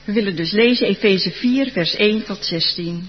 We willen dus lezen Efeze 4, vers 1 tot 16.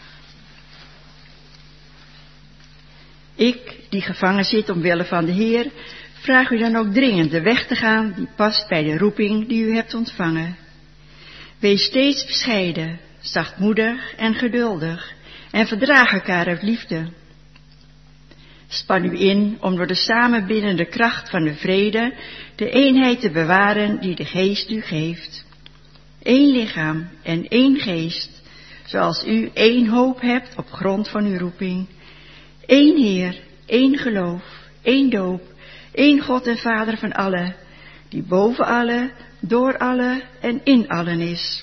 Ik, die gevangen zit omwille van de Heer, vraag u dan ook dringend de weg te gaan die past bij de roeping die u hebt ontvangen. Wees steeds bescheiden, zachtmoedig en geduldig en verdraag elkaar uit liefde. Span u in om door de samenbindende kracht van de vrede de eenheid te bewaren die de Geest u geeft. 1 lichaam en 1 geest, zoals u 1 hoop hebt op grond van uw roeping. 1 Heer, 1 geloof, 1 doop, 1 God en Vader van allen, die boven allen, door allen en in allen is.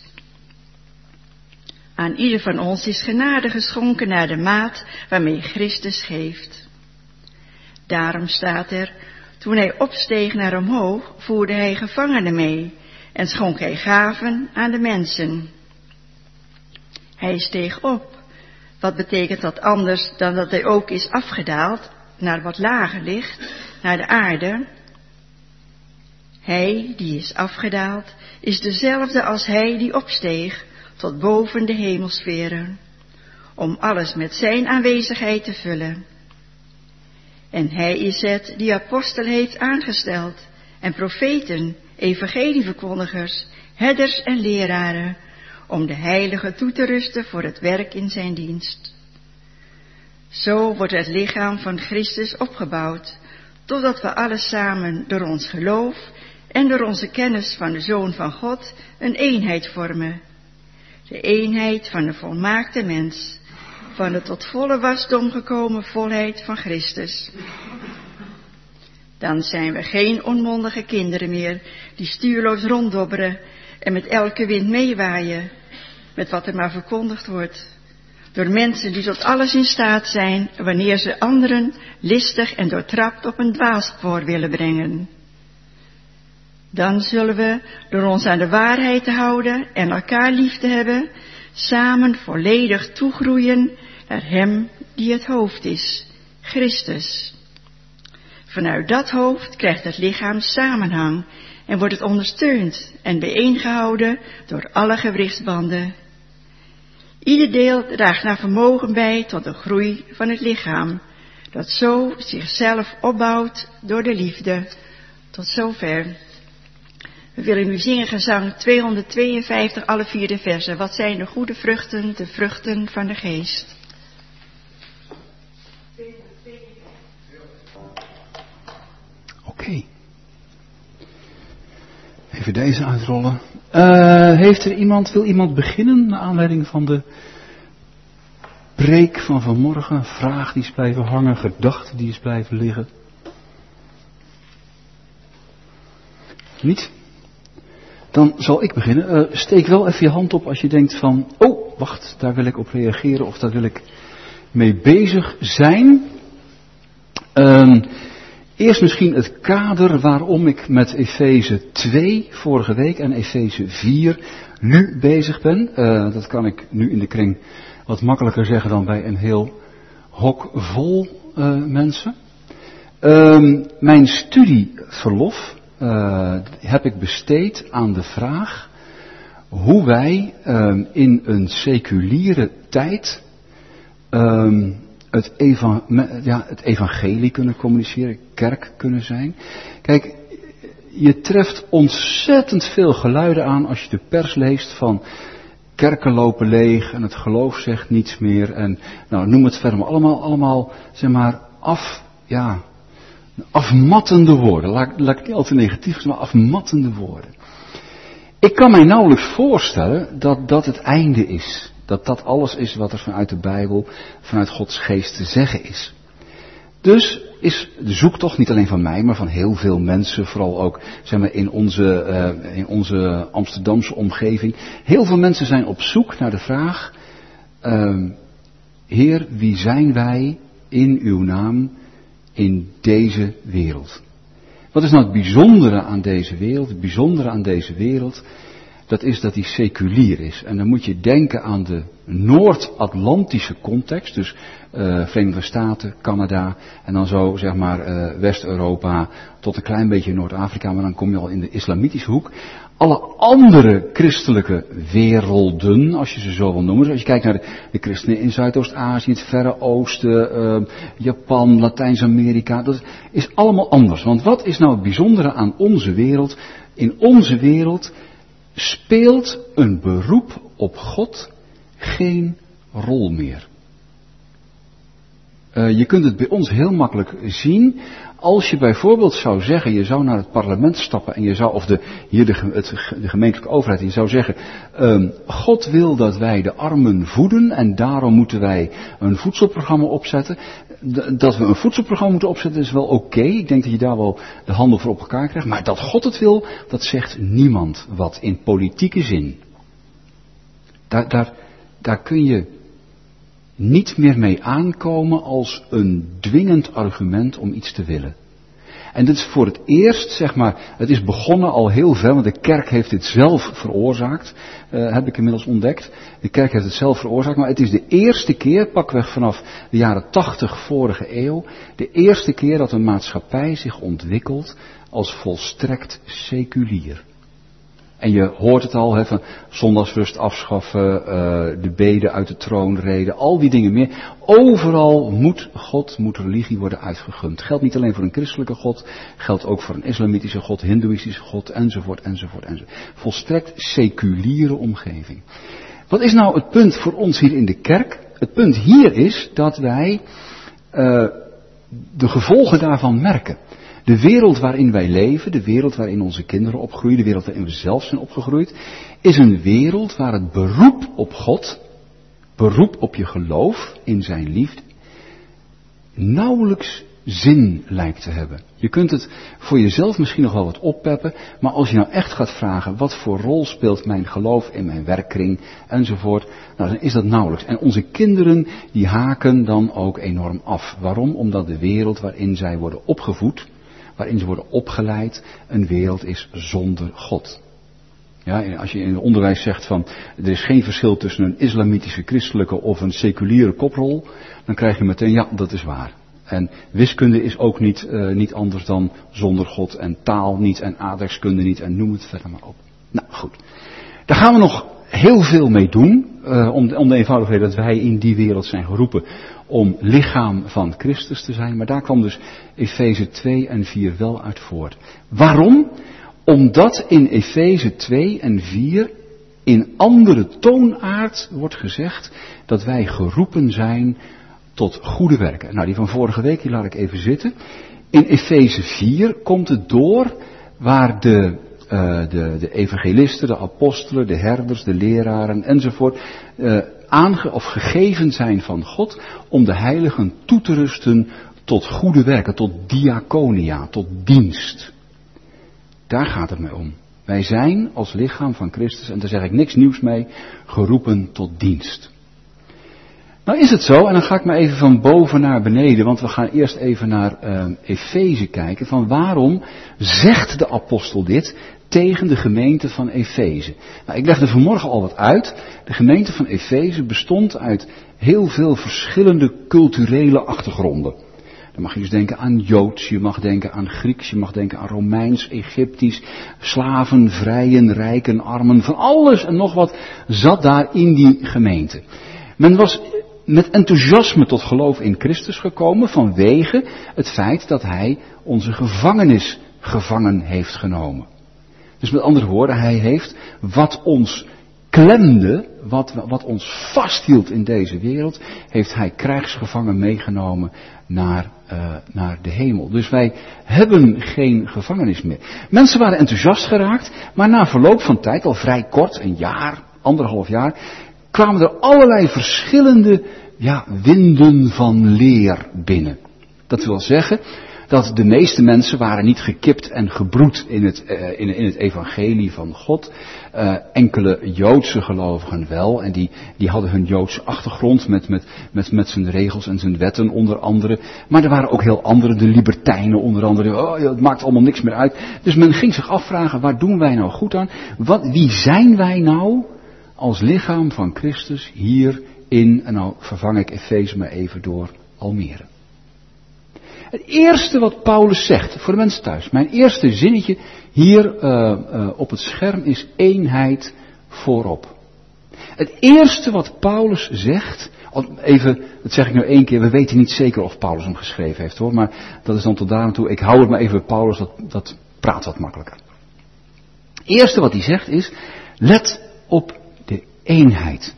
Aan ieder van ons is genade geschonken naar de maat waarmee Christus geeft. Daarom staat er, toen hij opsteeg naar omhoog, voerde hij gevangenen mee en schonk hij gaven aan de mensen. Hij steeg op. Wat betekent dat anders dan dat hij ook is afgedaald naar wat lager ligt, naar de aarde? Hij die is afgedaald is dezelfde als hij die opsteeg tot boven de hemelsferen, om alles met zijn aanwezigheid te vullen. En hij is het die apostelen heeft aangesteld en profeten, evangelieverkondigers, herders en leraren, om de heiligen toe te rusten voor het werk in zijn dienst. Zo wordt het lichaam van Christus opgebouwd, totdat we alle samen door ons geloof en door onze kennis van de Zoon van God een eenheid vormen. De eenheid van de volmaakte mens, van de tot volle wasdom gekomen volheid van Christus. Dan zijn we geen onmondige kinderen meer, die stuurloos ronddobberen en met elke wind meewaaien, met wat er maar verkondigd wordt, door mensen die tot alles in staat zijn, wanneer ze anderen listig en doortrapt op een dwaalspoor willen brengen. Dan zullen we, door ons aan de waarheid te houden en elkaar lief te hebben, samen volledig toegroeien naar Hem die het hoofd is, Christus. Vanuit dat hoofd krijgt het lichaam samenhang en wordt het ondersteund en bijeengehouden door alle gewrichtsbanden. Ieder deel draagt naar vermogen bij tot de groei van het lichaam, dat zo zichzelf opbouwt door de liefde. Tot zover. We willen nu zingen gezang 252, alle 4 de versen. Wat zijn de goede vruchten, de vruchten van de geest? Oké. Even deze uitrollen. Wil iemand beginnen naar aanleiding van de preek van vanmorgen? Een vraag die is blijven hangen, gedachte die is blijven liggen? Niet? Dan zal ik beginnen. Steek wel even je hand op als je denkt van, oh, wacht, daar wil ik op reageren of daar wil ik mee bezig zijn. Eerst misschien het kader waarom ik met Efeze 2 vorige week en Efeze 4 nu bezig ben. Dat kan ik nu in de kring wat makkelijker zeggen dan bij een heel hok vol mensen. Mijn studieverlof heb ik besteed aan de vraag hoe wij in een seculiere tijd het evangelie kunnen communiceren, kerk kunnen zijn. Kijk, je treft ontzettend veel geluiden aan als je de pers leest van kerken lopen leeg en het geloof zegt niets meer en nou noem het verder maar allemaal zeg maar afmattende woorden. Laat ik niet al te negatief zijn, maar afmattende woorden. Ik kan mij nauwelijks voorstellen dat dat het einde is. Dat alles is wat er vanuit de Bijbel, vanuit Gods geest te zeggen is. Dus is de zoektocht niet alleen van mij, maar van heel veel mensen, vooral ook zeg maar, in onze Amsterdamse omgeving. Heel veel mensen zijn op zoek naar de vraag, Heer, wie zijn wij in uw naam in deze wereld? Wat is nou het bijzondere aan deze wereld? Het bijzondere aan deze wereld, dat is dat hij seculier is. En dan moet je denken aan de Noord-Atlantische context, dus Verenigde Staten, Canada en dan zo zeg maar West-Europa tot een klein beetje Noord-Afrika, maar dan kom je al in de islamitische hoek. Alle andere christelijke werelden, als je ze zo wil noemen, als je kijkt naar de christenen in Zuidoost-Azië, het Verre Oosten, Japan, Latijns-Amerika, dat is allemaal anders. Want wat is nou het bijzondere aan onze wereld? In onze wereld speelt een beroep op God geen rol meer. Je kunt het bij ons heel makkelijk zien. Als je bijvoorbeeld zou zeggen, je zou naar het parlement stappen en je zou, of de gemeentelijke overheid, je zou zeggen, God wil dat wij de armen voeden en daarom moeten wij een voedselprogramma opzetten. Dat we een voedselprogramma moeten opzetten is wel oké. Ik denk dat je daar wel de handen voor op elkaar krijgt. Maar dat God het wil, dat zegt niemand wat in politieke zin. Daar kun je niet meer mee aankomen als een dwingend argument om iets te willen. En dit is voor het eerst, zeg maar, het is begonnen al heel ver, want de kerk heeft dit zelf veroorzaakt, heb ik inmiddels ontdekt. De kerk heeft het zelf veroorzaakt, maar het is de eerste keer, pakweg vanaf de jaren 80 vorige eeuw, de eerste keer dat een maatschappij zich ontwikkelt als volstrekt seculier. En je hoort het al, van zondagsrust afschaffen, de beden uit de troonrede, al die dingen meer. Overal moet religie worden uitgegund. Geldt niet alleen voor een christelijke God, geldt ook voor een islamitische God, hindoeïstische God, enzovoort. Volstrekt seculiere omgeving. Wat is nou het punt voor ons hier in de kerk? Het punt hier is dat wij de gevolgen daarvan merken. De wereld waarin wij leven, de wereld waarin onze kinderen opgroeien, de wereld waarin we zelf zijn opgegroeid, is een wereld waar het beroep op God, beroep op je geloof in zijn liefde, nauwelijks zin lijkt te hebben. Je kunt het voor jezelf misschien nog wel wat oppeppen, maar als je nou echt gaat vragen, wat voor rol speelt mijn geloof in mijn werkkring, enzovoort, nou, dan is dat nauwelijks. En onze kinderen, die haken dan ook enorm af. Waarom? Omdat de wereld waarin zij worden opgevoed, waarin ze worden opgeleid, een wereld is zonder God. Ja, als je in het onderwijs zegt van, er is geen verschil tussen een islamitische, christelijke of een seculiere koprol, dan krijg je meteen, ja, dat is waar. En wiskunde is ook niet anders dan zonder God, en taal niet, en aardrijkskunde niet, en noem het verder maar op. Nou, goed. Daar gaan we nog heel veel mee doen, om de eenvoudige reden dat wij in die wereld zijn geroepen om lichaam van Christus te zijn. Maar daar kwam dus Efeze 2 en 4 wel uit voort. Waarom? Omdat in Efeze 2 en 4 in andere toonaard wordt gezegd dat wij geroepen zijn tot goede werken. Nou, die van vorige week, die laat ik even zitten. In Efeze 4 komt het door waar de evangelisten, de apostelen, de herders, de leraren enzovoort gegeven zijn van God om de heiligen toe te rusten tot goede werken, tot diaconia, tot dienst. Daar gaat het mee om. Wij zijn als lichaam van Christus, en daar zeg ik niks nieuws mee, geroepen tot dienst. Nou is het zo, en dan ga ik maar even van boven naar beneden, want we gaan eerst even naar Efeze kijken, van waarom zegt de apostel dit tegen de gemeente van Efeze. Nou, ik legde vanmorgen al wat uit. De gemeente van Efeze bestond uit heel veel verschillende culturele achtergronden. Dan mag je dus denken aan Joods, je mag denken aan Grieks, je mag denken aan Romeins, Egyptisch, slaven, vrijen, rijken, armen, van alles en nog wat zat daar in die gemeente. Men was met enthousiasme tot geloof in Christus gekomen vanwege het feit dat hij onze gevangenis gevangen heeft genomen. Dus met andere woorden, hij heeft wat ons klemde, wat ons vasthield in deze wereld, heeft hij krijgsgevangen meegenomen naar de hemel. Dus wij hebben geen gevangenis meer. Mensen waren enthousiast geraakt, maar na verloop van tijd, al vrij kort, een jaar, 1,5 jaar, kwamen er allerlei verschillende winden van leer binnen. Dat wil zeggen dat de meeste mensen waren niet gekipt en gebroed in het evangelie van God. Enkele Joodse gelovigen wel, en die hadden hun Joodse achtergrond met zijn regels en zijn wetten onder andere. Maar er waren ook heel andere, de libertijnen onder andere. Het maakt allemaal niks meer uit. Dus men ging zich afvragen, waar doen wij nou goed aan? Wie zijn wij nou als lichaam van Christus hier in, en nou vervang ik Efeze maar even door Almere. Het eerste wat Paulus zegt, voor de mensen thuis, mijn eerste zinnetje hier op het scherm is eenheid voorop. Het eerste wat Paulus zegt, even, dat zeg ik nu 1 keer, we weten niet zeker of Paulus hem geschreven heeft hoor, maar dat is dan tot daar aan toe, ik hou het maar even bij Paulus, dat praat wat makkelijker. Het eerste wat hij zegt is, let op de eenheid.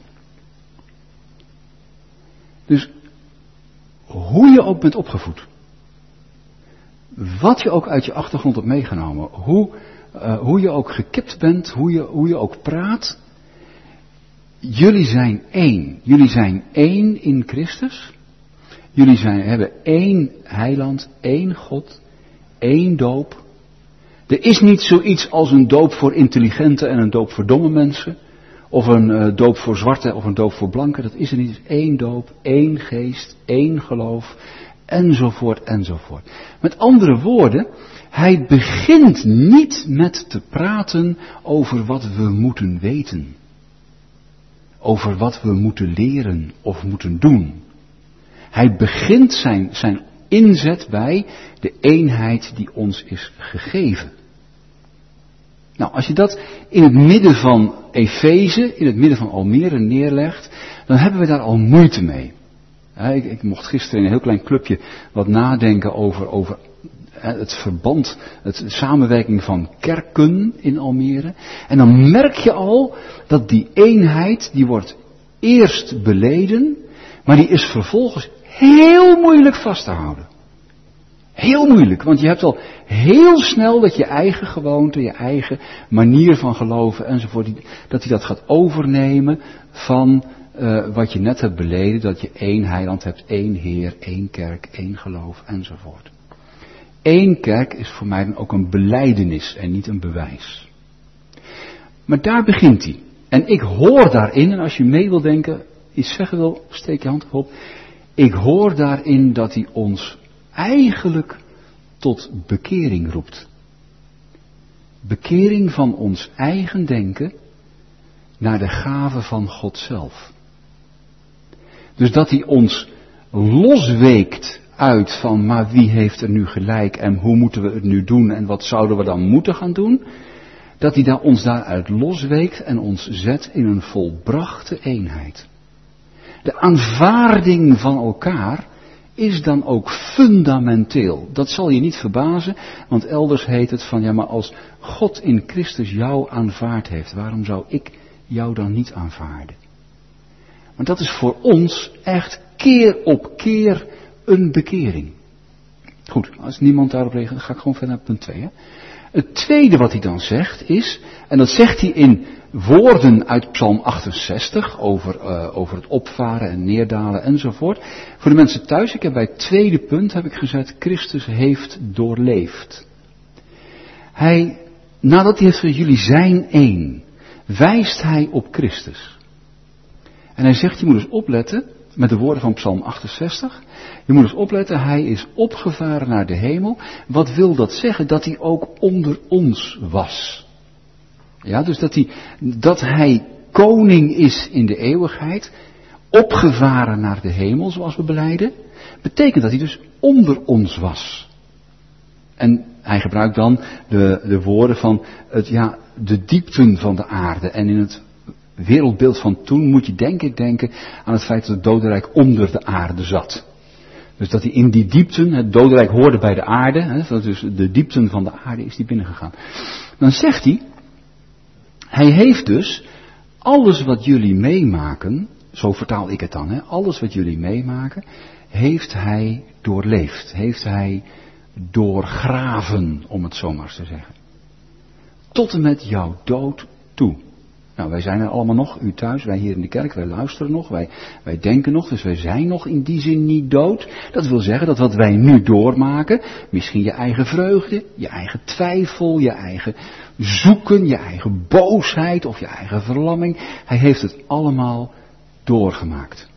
Dus hoe je ook bent opgevoed, wat je ook uit je achtergrond hebt meegenomen, hoe je ook gekipt bent, hoe je ook praat, jullie zijn één. Jullie zijn één in Christus. Jullie hebben één heiland, één God, één doop. Er is niet zoiets als een doop voor intelligente en een doop voor domme mensen. Of een doop voor zwarte of een doop voor blanke. Dat is er niet. Het is één doop, één geest, één geloof. Enzovoort, enzovoort. Met andere woorden, hij begint niet met te praten over wat we moeten weten. Over wat we moeten leren of moeten doen. Hij begint zijn inzet bij de eenheid die ons is gegeven. Nou, als je dat in het midden van Efeze, in het midden van Almere neerlegt, dan hebben we daar al moeite mee. Ik mocht gisteren in een heel klein clubje wat nadenken over het verband, de samenwerking van kerken in Almere. En dan merk je al dat die eenheid, die wordt eerst beleden, maar die is vervolgens heel moeilijk vast te houden. Heel moeilijk, want je hebt al heel snel dat je eigen gewoonte, je eigen manier van geloven enzovoort, dat hij dat gaat overnemen van wat je net hebt beleden, dat je één heiland hebt, één Heer, één kerk, één geloof enzovoort. Eén kerk is voor mij dan ook een belijdenis en niet een bewijs. Maar daar begint hij. En ik hoor daarin, en als je mee wil denken, iets zeggen wil, steek je hand op. Ik hoor daarin dat hij ons eigenlijk tot bekering roept. Bekering van ons eigen denken naar de gave van God zelf. Dus dat hij ons losweekt uit van, maar wie heeft er nu gelijk en hoe moeten we het nu doen en wat zouden we dan moeten gaan doen? Dat hij ons daaruit losweekt en ons zet in een volbrachte eenheid. De aanvaarding van elkaar is dan ook fundamenteel. Dat zal je niet verbazen, want elders heet het van, ja maar als God in Christus jou aanvaard heeft, waarom zou ik jou dan niet aanvaarden? Want dat is voor ons echt keer op keer een bekering. Goed, als niemand daarop reageert, dan ga ik gewoon verder naar punt 2. Hè? Het tweede wat hij dan zegt is, en dat zegt hij in woorden uit Psalm 68 over het opvaren en neerdalen enzovoort. Voor de mensen thuis, ik heb bij het tweede punt heb ik gezet, Christus heeft doorleefd. Nadat hij heeft gezegd, jullie zijn één, wijst hij op Christus. En hij zegt, je moet dus opletten, met de woorden van Psalm 68, je moet dus opletten, hij is opgevaren naar de hemel. Wat wil dat zeggen? Dat hij ook onder ons was. Ja, dus dat hij koning is in de eeuwigheid, opgevaren naar de hemel, zoals we belijden, betekent dat hij dus onder ons was. En hij gebruikt dan de woorden van de diepten van de aarde. En in het wereldbeeld van toen moet je denken aan het feit dat het dodenrijk onder de aarde zat. Dus dat hij in die diepten, het dodenrijk hoorde bij de aarde, dus de diepten van de aarde is die binnengegaan. Dan zegt hij heeft dus alles wat jullie meemaken, zo vertaal ik het dan, alles wat jullie meemaken, heeft hij doorleefd, heeft hij doorgraven, om het zo maar te zeggen. Tot en met jouw dood toe. Nou, wij zijn er allemaal nog, u thuis, wij hier in de kerk, wij luisteren nog, wij denken nog, dus wij zijn nog in die zin niet dood. Dat wil zeggen dat wat wij nu doormaken, misschien je eigen vreugde, je eigen twijfel, je eigen zoeken, je eigen boosheid of je eigen verlamming, hij heeft het allemaal doorgemaakt.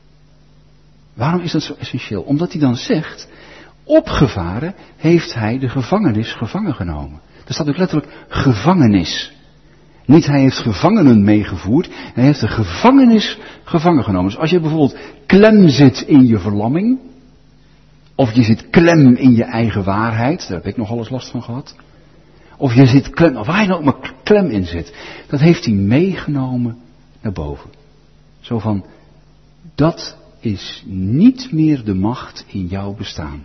Waarom is dat zo essentieel? Omdat hij dan zegt, opgevaren heeft hij de gevangenis gevangen genomen. Er staat ook letterlijk gevangenis. Niet hij heeft gevangenen meegevoerd, hij heeft de gevangenis gevangen genomen. Dus als je bijvoorbeeld klem zit in je verlamming, of je zit klem in je eigen waarheid, daar heb ik nog alles last van gehad. Of je zit klem, of waar je nou ook maar klem in zit, dat heeft hij meegenomen naar boven. Zo van, dat is niet meer de macht in jouw bestaan.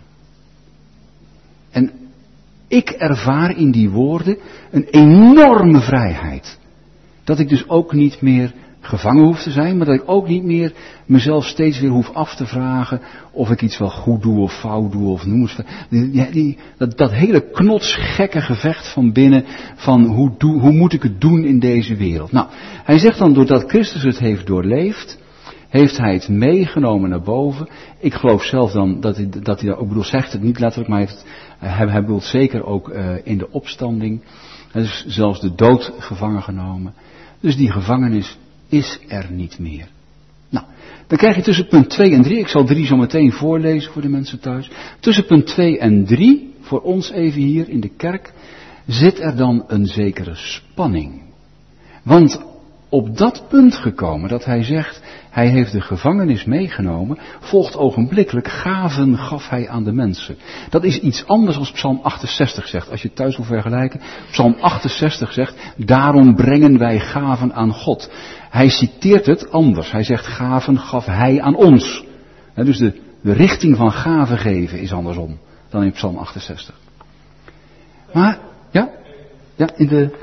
En ik ervaar in die woorden een enorme vrijheid. Dat ik dus ook niet meer gevangen hoef te zijn, maar dat ik ook niet meer mezelf steeds weer hoef af te vragen of ik iets wel goed doe of fout doe of noem het. Dat hele knotsgekke gevecht van binnen van hoe moet ik het doen in deze wereld. Nou, hij zegt dan doordat Christus het heeft doorleefd, heeft hij het meegenomen naar boven. Ik geloof zelf dan dat hij dat ook bedoel, zegt het niet letterlijk, maar hij bedoelt zeker ook in de opstanding. Dus zelfs de dood gevangen genomen. Dus die gevangenis is er niet meer. Nou, dan krijg je tussen punt 2 en 3, ik zal 3 zo meteen voorlezen voor de mensen thuis. Tussen punt 2 en 3, voor ons even hier in de kerk, zit er dan een zekere spanning. Want op dat punt gekomen dat hij zegt, hij heeft de gevangenis meegenomen, volgt ogenblikkelijk, gaven gaf hij aan de mensen. Dat is iets anders als Psalm 68 zegt, als je het thuis wil vergelijken. Psalm 68 zegt, daarom brengen wij gaven aan God. Hij citeert het anders, hij zegt, gaven gaf hij aan ons. Dus de richting van gaven geven is andersom dan in Psalm 68. Maar, ja, in de...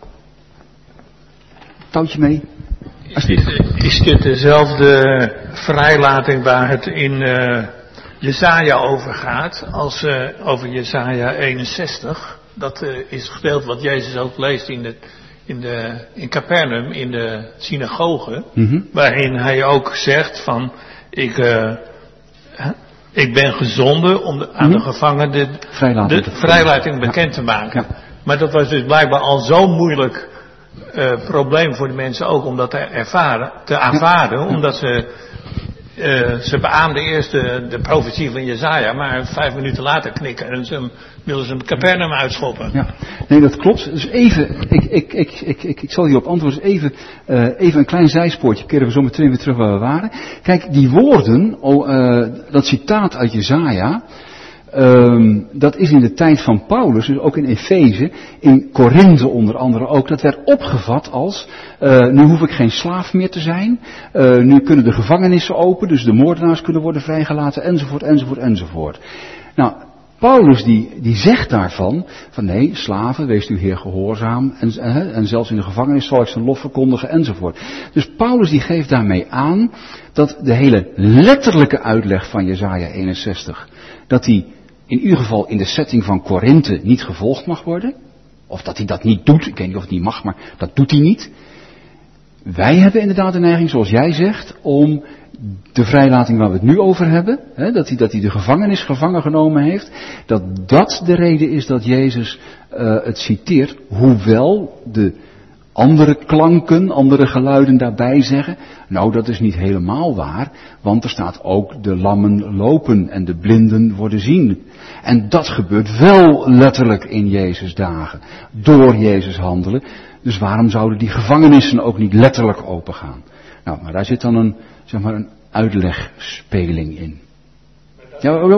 touwtje mee. Is dit dezelfde vrijlating waar het in Jesaja over gaat, als over Jesaja 61? Dat is het gedeelte wat Jezus ook leest in Capernaum, in de synagoge, waarin hij ook zegt van, ik ben gezonden om aan de gevangenen de vrijlating bekend te maken. Ja. Maar dat was dus blijkbaar al zo moeilijk probleem voor de mensen ook om dat te aanvaarden, omdat ze beaamden eerst de profetie van Jesaja, maar 5 minuten later knikken en willen ze hem Capernaum uitschoppen. Ja, nee, dat klopt. Dus even, ik zal hierop antwoorden. Dus even een klein zijspoortje, keren we zo meteen weer terug waar we waren. Kijk, die woorden, dat citaat uit Jesaja, dat is in de tijd van Paulus, dus ook in Efeze, in Korinthe onder andere ook, dat werd opgevat als, nu hoef ik geen slaaf meer te zijn, nu kunnen de gevangenissen open, dus de moordenaars kunnen worden vrijgelaten, enzovoort. Nou, Paulus die zegt daarvan, van nee, slaven, wees uw Heer gehoorzaam, en zelfs in de gevangenis zal ik zijn lof verkondigen, enzovoort. Dus Paulus die geeft daarmee aan, dat de hele letterlijke uitleg van Jesaja 61, dat die in ieder geval in de setting van Korinthe niet gevolgd mag worden. Of dat hij dat niet doet. Ik weet niet of het niet mag, maar dat doet hij niet. Wij hebben inderdaad de neiging, zoals jij zegt, om de vrijlating waar we het nu over hebben, dat hij de gevangenis gevangen genomen heeft, dat de reden is dat Jezus het citeert, hoewel de andere klanken, andere geluiden daarbij zeggen, nou dat is niet helemaal waar, want er staat ook de lammen lopen en de blinden worden zien. En dat gebeurt wel letterlijk in Jezus' dagen, door Jezus handelen. Dus waarom zouden die gevangenissen ook niet letterlijk opengaan? Nou, maar daar zit dan een uitlegspeling in. Ja,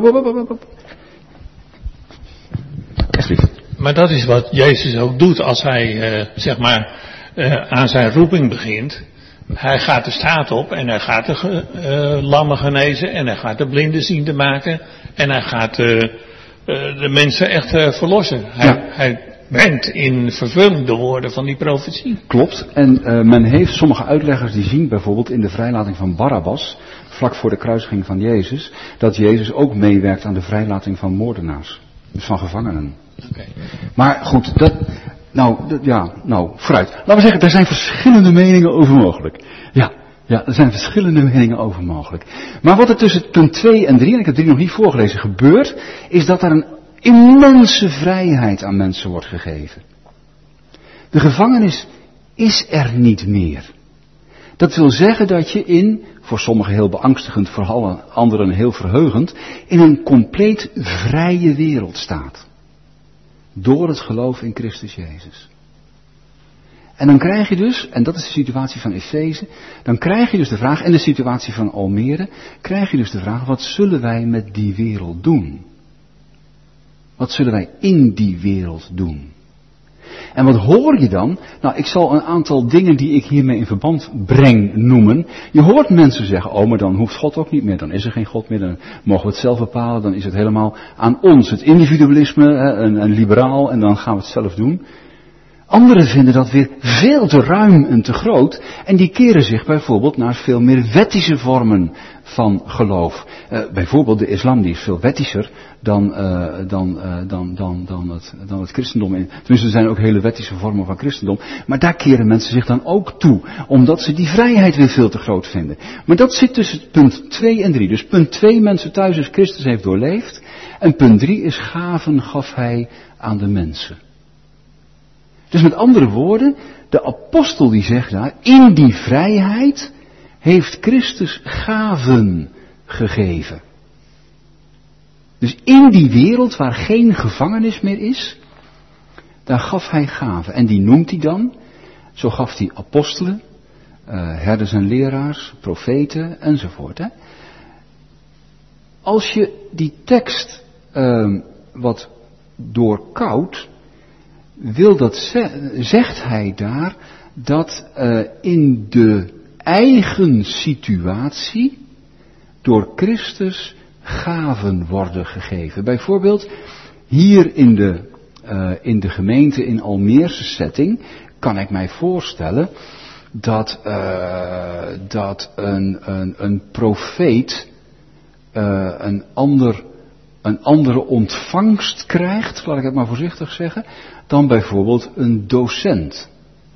maar dat is wat Jezus ook doet als hij, aan zijn roeping begint. Hij gaat de straat op en hij gaat de lammen genezen en hij gaat de blinden ziende maken en hij gaat de mensen echt verlossen. Hij brengt in vervulling de woorden van die profetie. Klopt. En men heeft sommige uitleggers die zien bijvoorbeeld in de vrijlating van Barabbas, vlak voor de kruisiging van Jezus, dat Jezus ook meewerkt aan de vrijlating van moordenaars. Dus van gevangenen. Okay. Maar goed, vooruit. Laten we zeggen, er zijn verschillende meningen over mogelijk. Ja, er zijn verschillende meningen over mogelijk. Maar wat er tussen punt 2 en 3, en ik heb 3 nog niet voorgelezen, gebeurt, is dat er een immense vrijheid aan mensen wordt gegeven. De gevangenis is er niet meer. Dat wil zeggen dat je voor sommigen heel beangstigend, voor alle anderen heel verheugend, in een compleet vrije wereld staat. Door het geloof in Christus Jezus. En dan krijg je dus, en dat is de situatie van Efeze, dan krijg je dus de vraag, en de situatie van Almere, krijg je dus de vraag, wat zullen wij met die wereld doen? Wat zullen wij in die wereld doen? En wat hoor je dan? Nou, ik zal een aantal dingen die ik hiermee in verband breng noemen. Je hoort mensen zeggen, maar dan hoeft God ook niet meer, dan is er geen God meer, dan mogen we het zelf bepalen, dan is het helemaal aan ons. Het individualisme, een liberaal, en dan gaan we het zelf doen. Anderen vinden dat weer veel te ruim en te groot en die keren zich bijvoorbeeld naar veel meer wettische vormen van geloof. Bijvoorbeeld de islam, die is veel wettischer dan het christendom. Tenminste, er zijn ook hele wettische vormen van christendom, maar daar keren mensen zich dan ook toe, omdat ze die vrijheid weer veel te groot vinden. Maar dat zit tussen punt 2 en 3. Dus punt 2, mensen thuis is Christus heeft doorleefd, en punt 3 is gaven gaf hij aan de mensen. Dus met andere woorden, de apostel die zegt daar, in die vrijheid heeft Christus gaven gegeven. Dus in die wereld waar geen gevangenis meer is, daar gaf hij gaven. En die noemt hij dan, zo gaf hij apostelen, herders en leraars, profeten enzovoort. Hè. Als je die tekst wat doorkoudt, zegt hij daar dat in de eigen situatie door Christus gaven worden gegeven. Bijvoorbeeld hier in de gemeente in Almeerse setting kan ik mij voorstellen dat een profeet een andere ontvangst krijgt, laat ik het maar voorzichtig zeggen, dan bijvoorbeeld een docent.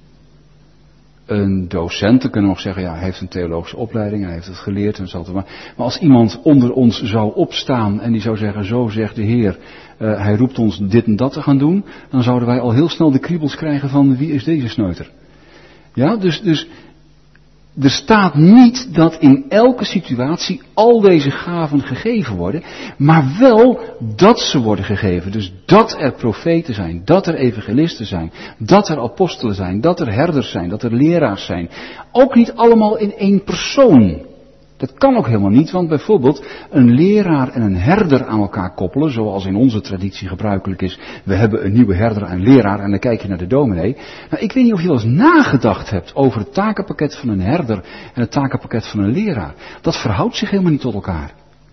Een docent, dan kunnen we nog zeggen, ja, hij heeft een theologische opleiding, hij heeft het geleerd en zal het maar als iemand onder ons zou opstaan en die zou zeggen, zo zegt de Heer, hij roept ons dit en dat te gaan doen, dan zouden wij al heel snel de kriebels krijgen van wie is deze sneuter. Ja, dus er staat niet dat in elke situatie al deze gaven gegeven worden, maar wel dat ze worden gegeven. Dus dat er profeten zijn, dat er evangelisten zijn, dat er apostelen zijn, dat er herders zijn, dat er leraars zijn. Ook niet allemaal in één persoon. Dat kan ook helemaal niet, want bijvoorbeeld een leraar en een herder aan elkaar koppelen, zoals in onze traditie gebruikelijk is. We hebben een nieuwe herder en leraar en dan kijk je naar de dominee. Nou, ik weet niet of je wel eens nagedacht hebt over het takenpakket van een herder en het takenpakket van een leraar. Dat verhoudt zich helemaal niet tot elkaar.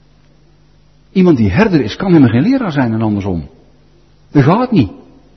Iemand die herder is, kan helemaal geen leraar zijn en andersom. Dat gaat niet.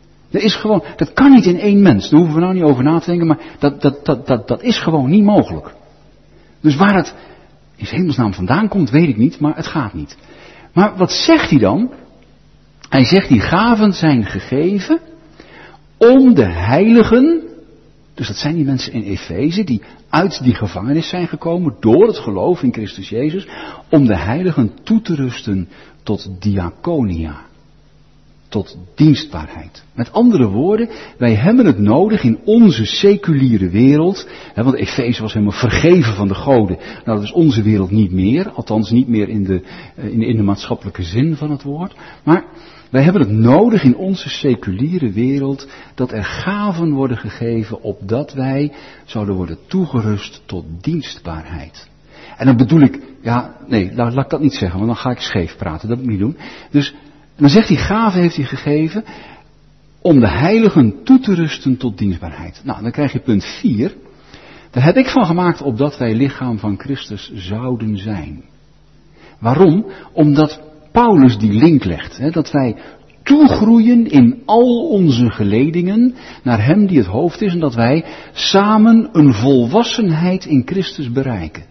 Dat kan niet in één mens. Daar hoeven we nou niet over na te denken, maar dat is gewoon niet mogelijk. Dus waar het in hemelsnaam vandaan komt, weet ik niet, maar het gaat niet. Maar wat zegt hij dan? Hij zegt, die gaven zijn gegeven om de heiligen, dus dat zijn die mensen in Efeze, die uit die gevangenis zijn gekomen door het geloof in Christus Jezus, om de heiligen toe te rusten tot diaconia. Tot dienstbaarheid. Met andere woorden, wij hebben het nodig in onze seculiere wereld, want Efeze was helemaal vergeven van de goden. Nou, dat is onze wereld niet meer, althans niet meer in de maatschappelijke zin van het woord. Maar wij hebben het nodig in onze seculiere wereld dat er gaven worden gegeven opdat wij zouden worden toegerust tot dienstbaarheid. En dan bedoel ik, laat ik dat niet zeggen, want dan ga ik scheef praten, dat moet ik niet doen. Dus dan zegt hij, gaven heeft hij gegeven om de heiligen toe te rusten tot dienstbaarheid. Nou, dan krijg je punt 4. Daar heb ik van gemaakt opdat wij lichaam van Christus zouden zijn. Waarom? Omdat Paulus die link legt. Dat wij toegroeien in al onze geledingen naar hem die het hoofd is. En dat wij samen een volwassenheid in Christus bereiken.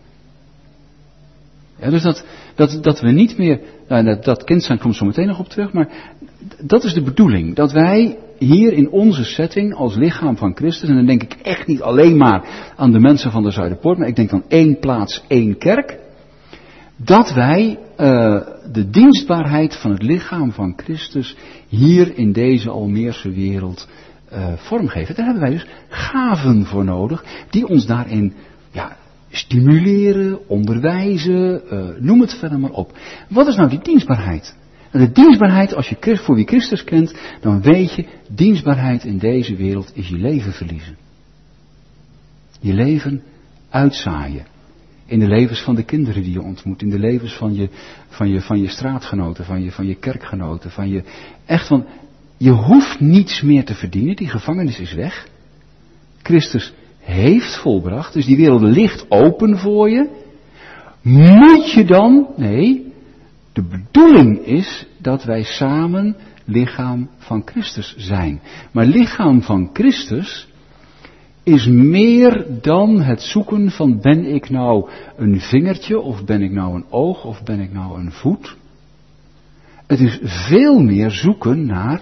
Ja, dus dat we niet meer, dat kind zijn komt zo meteen nog op terug, maar dat is de bedoeling. Dat wij hier in onze setting als lichaam van Christus, en dan denk ik echt niet alleen maar aan de mensen van de Zuiderpoort, maar ik denk aan één plaats, één kerk, dat wij de dienstbaarheid van het lichaam van Christus hier in deze Almeerse wereld vormgeven. Daar hebben wij dus gaven voor nodig, die ons daarin stimuleren, onderwijzen, noem het verder maar op. Wat is nou die dienstbaarheid? En de dienstbaarheid, als je voor wie Christus kent, dan weet je, dienstbaarheid in deze wereld is je leven verliezen. Je leven uitzaaien. In de levens van de kinderen die je ontmoet, in de levens van je straatgenoten, van je kerkgenoten, je hoeft niets meer te verdienen, die gevangenis is weg. Christus heeft volbracht, dus die wereld ligt open voor je. Moet je dan? Nee, de bedoeling is dat wij samen lichaam van Christus zijn. Maar lichaam van Christus is meer dan het zoeken van ben ik nou een vingertje, of ben ik nou een oog, of ben ik nou een voet. Het is veel meer zoeken naar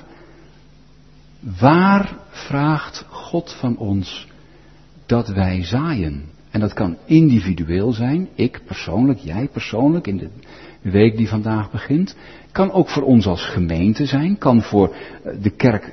waar vraagt God van ons dat wij zaaien. En dat kan individueel zijn, ik persoonlijk, jij persoonlijk, in de week die vandaag begint. Kan ook voor ons als gemeente zijn, kan voor de kerk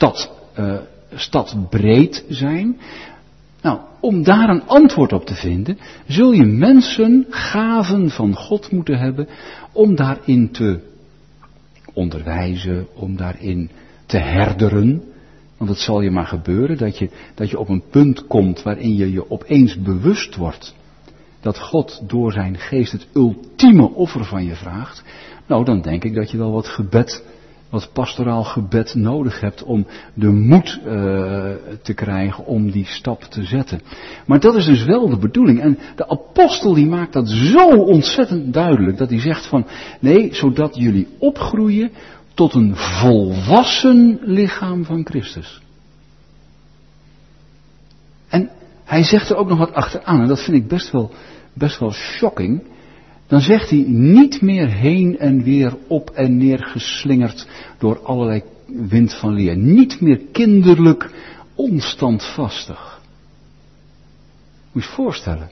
stadbreed zijn. Nou, om daar een antwoord op te vinden, zul je mensen gaven van God moeten hebben om daarin te onderwijzen, om daarin te herderen. Want het zal je maar gebeuren dat je op een punt komt waarin je je opeens bewust wordt dat God door zijn geest het ultieme offer van je vraagt. Nou, dan denk ik dat je wel wat pastoraal gebed nodig hebt om de moed te krijgen om die stap te zetten. Maar dat is dus wel de bedoeling. En de apostel die maakt dat zo ontzettend duidelijk, dat hij zegt van, nee, zodat jullie opgroeien tot een volwassen lichaam van Christus. En hij zegt er ook nog wat achteraan, en dat vind ik best wel shocking. Dan zegt hij niet meer heen en weer op en neer geslingerd door allerlei wind van leer. Niet meer kinderlijk onstandvastig. Moet je je voorstellen.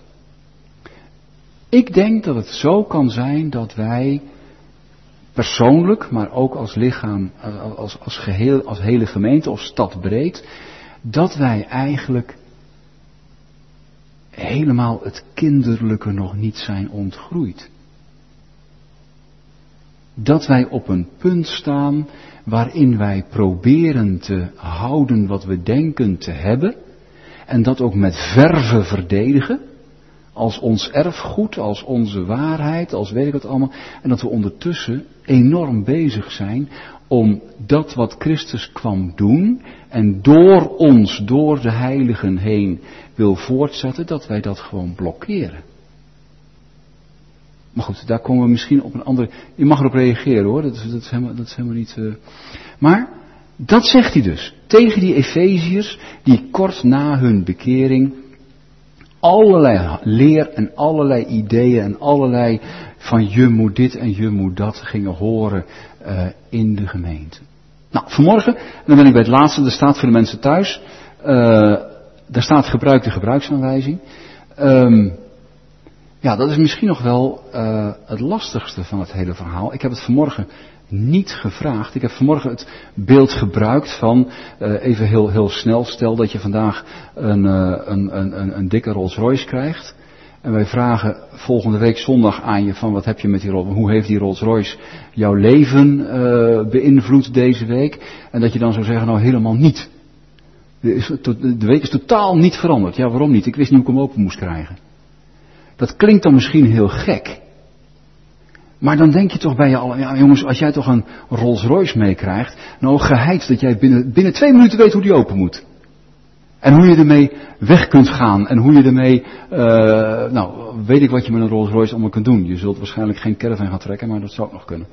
Ik denk dat het zo kan zijn dat wij persoonlijk, maar ook als lichaam, als geheel, als hele gemeente of stadbreed, dat wij eigenlijk helemaal het kinderlijke nog niet zijn ontgroeid. Dat wij op een punt staan waarin wij proberen te houden wat we denken te hebben en dat ook met verve verdedigen als ons erfgoed, als onze waarheid, als weet ik wat allemaal, en dat we ondertussen enorm bezig zijn om dat wat Christus kwam doen en door ons, door de heiligen heen wil voortzetten, dat wij dat gewoon blokkeren. Maar goed, daar komen we misschien op een andere. Je mag erop reageren hoor, dat is helemaal niet. Maar dat zegt hij dus tegen die Efeziërs die kort na hun bekering allerlei leer en allerlei ideeën en allerlei van je moet dit en je moet dat gingen horen in de gemeente. Nou, vanmorgen, dan ben ik bij het laatste, er staat voor de mensen thuis, daar staat gebruik de gebruiksaanwijzing. Ja, dat is misschien nog wel het lastigste van het hele verhaal. Ik heb het vanmorgen niet gevraagd. Ik heb vanmorgen het beeld gebruikt van, even heel snel, stel dat je vandaag een dikke Rolls Royce krijgt. En wij vragen volgende week zondag aan je van wat heb je met die Rolls Royce, hoe heeft die Rolls Royce jouw leven beïnvloed deze week? En dat je dan zou zeggen, nou helemaal niet. De week is totaal niet veranderd. Ja, waarom niet? Ik wist niet hoe ik hem open moest krijgen. Dat klinkt dan misschien heel gek. Maar dan denk je toch bij je allen, ja jongens, als jij toch een Rolls Royce meekrijgt, nou geheid dat jij binnen 2 minuten weet hoe die open moet. En hoe je ermee weg kunt gaan. En hoe je ermee, nou weet ik wat je met een Rolls Royce allemaal kunt doen. Je zult waarschijnlijk geen caravan gaan trekken, maar dat zou ook nog kunnen.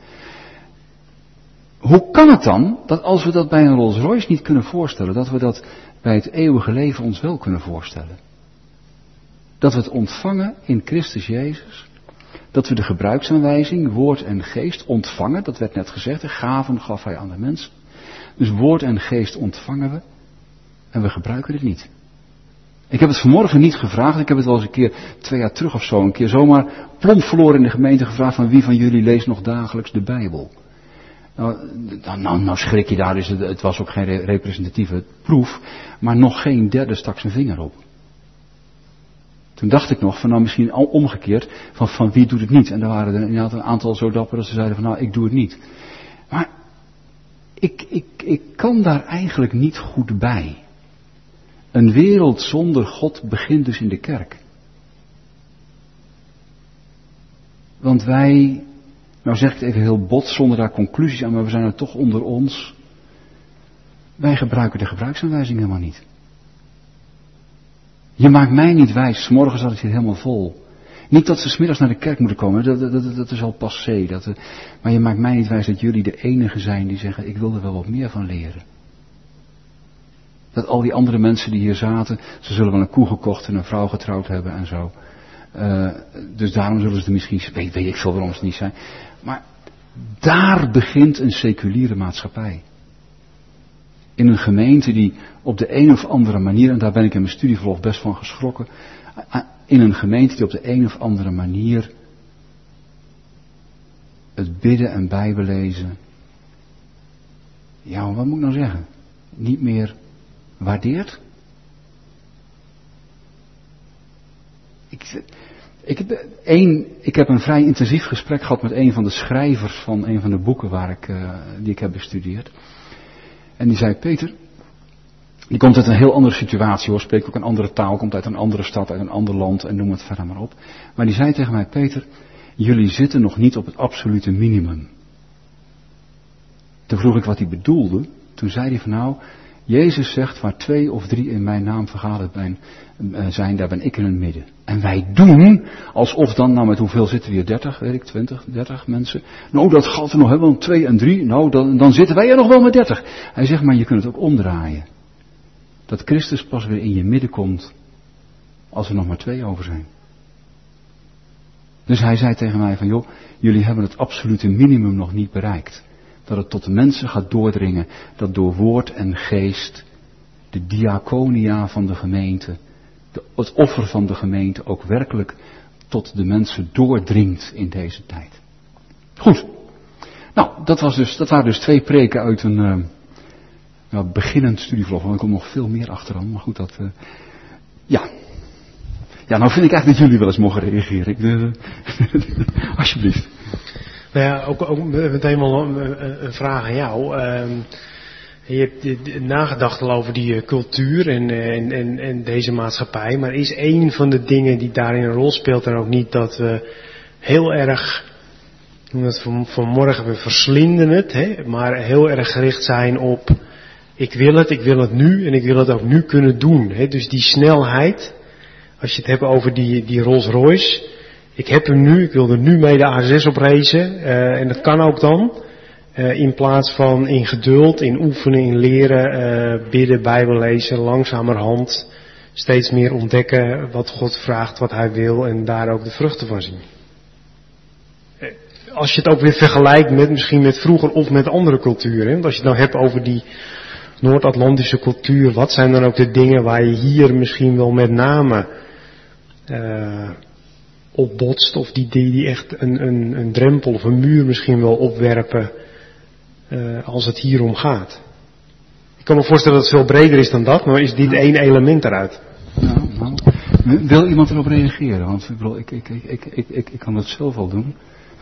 Hoe kan het dan, dat als we dat bij een Rolls Royce niet kunnen voorstellen, dat we dat bij het eeuwige leven ons wel kunnen voorstellen? Dat we het ontvangen in Christus Jezus. Dat we de gebruiksaanwijzing, woord en geest ontvangen. Dat werd net gezegd, de gaven gaf hij aan de mensen. Dus woord en geest ontvangen we en we gebruiken het niet. Ik heb het vanmorgen niet gevraagd, ik heb het wel eens een keer 2 jaar terug of zo, een keer zomaar plomp verloren in de gemeente gevraagd van wie van jullie leest nog dagelijks de Bijbel. Nou schrik je daar, dus het was ook geen representatieve proef, maar nog geen derde stak zijn vinger op. Toen dacht ik nog van nou misschien al omgekeerd, van wie doet het niet? En daar waren er inderdaad een aantal zo dapper dat ze zeiden van nou ik doe het niet. Maar ik kan daar eigenlijk niet goed bij. Een wereld zonder God begint dus in de kerk. Want wij, nou zeg ik het even heel bot zonder daar conclusies aan, maar we zijn er toch onder ons. Wij gebruiken de gebruiksaanwijzing helemaal niet. Je maakt mij niet wijs, 's morgens zat het hier helemaal vol. Niet dat ze 's middags naar de kerk moeten komen, dat is al passé. Maar je maakt mij niet wijs dat jullie de enige zijn die zeggen, ik wil er wel wat meer van leren. Dat al die andere mensen die hier zaten, ze zullen wel een koe gekocht en een vrouw getrouwd hebben en zo. Dus daarom zullen ze er misschien, weet ik veel waarom ze het niet zijn. Maar daar begint een seculiere maatschappij. In een gemeente die op de een of andere manier, en daar ben ik in mijn studieverlof best van geschrokken. In een gemeente die op de een of andere manier het bidden en bijbellezen, ja, wat moet ik nou zeggen? Niet meer waardeert? Ik heb een vrij intensief gesprek gehad met een van de schrijvers van een van de boeken die ik heb bestudeerd. En die zei, Peter, die komt uit een heel andere situatie hoor, spreekt ook een andere taal, komt uit een andere stad, uit een ander land en noem het verder maar op. Maar die zei tegen mij, Peter, jullie zitten nog niet op het absolute minimum. Toen vroeg ik wat hij bedoelde. Toen zei hij van nou, Jezus zegt waar 2 of 3 in mijn naam vergaderd zijn, daar ben ik in het midden. En wij doen alsof dan, nou met hoeveel zitten we hier? 30, weet ik, 20, 30 mensen. Nou dat gaat er nog helemaal 2 en 3, nou dan zitten wij er nog wel met 30. Hij zegt maar je kunt het ook omdraaien. Dat Christus pas weer in je midden komt als er nog maar 2 over zijn. Dus hij zei tegen mij van joh, jullie hebben het absolute minimum nog niet bereikt. Dat het tot de mensen gaat doordringen, dat door woord en geest de diaconia van de gemeente, het offer van de gemeente ook werkelijk tot de mensen doordringt in deze tijd. Goed. Nou, dat waren dus 2 preken uit een beginnend studieverlof. Want er komt nog veel meer achteraan, maar goed, ja. Ja, nou vind ik eigenlijk dat jullie wel eens mogen reageren. Alsjeblieft. Nou ja, ook meteen wel een vraag aan jou. Je hebt nagedacht al over die cultuur en deze maatschappij. Maar is een van de dingen die daarin een rol speelt dan ook niet dat we heel erg, vanmorgen we verslinden het, hè, maar heel erg gericht zijn op ik wil het nu en ik wil het ook nu kunnen doen. Hè. Dus die snelheid, als je het hebt over die Rolls Royce, ik heb hem nu, ik wil er nu mee de A6 op racen en dat kan ook dan. In plaats van in geduld, in oefenen, in leren, bidden, Bijbel lezen, langzamerhand steeds meer ontdekken wat God vraagt, wat Hij wil en daar ook de vruchten van zien. Als je het ook weer vergelijkt misschien met vroeger of met andere culturen. Want als je het nou hebt over die Noord-Atlantische cultuur, wat zijn dan ook de dingen waar je hier misschien wel met name op botst of die echt een drempel of een muur misschien wel opwerpen als het hier om gaat. Ik kan me voorstellen dat het veel breder is dan dat, maar is dit één element eruit? Nou, wil iemand erop reageren? Want ik kan dat zelf al doen.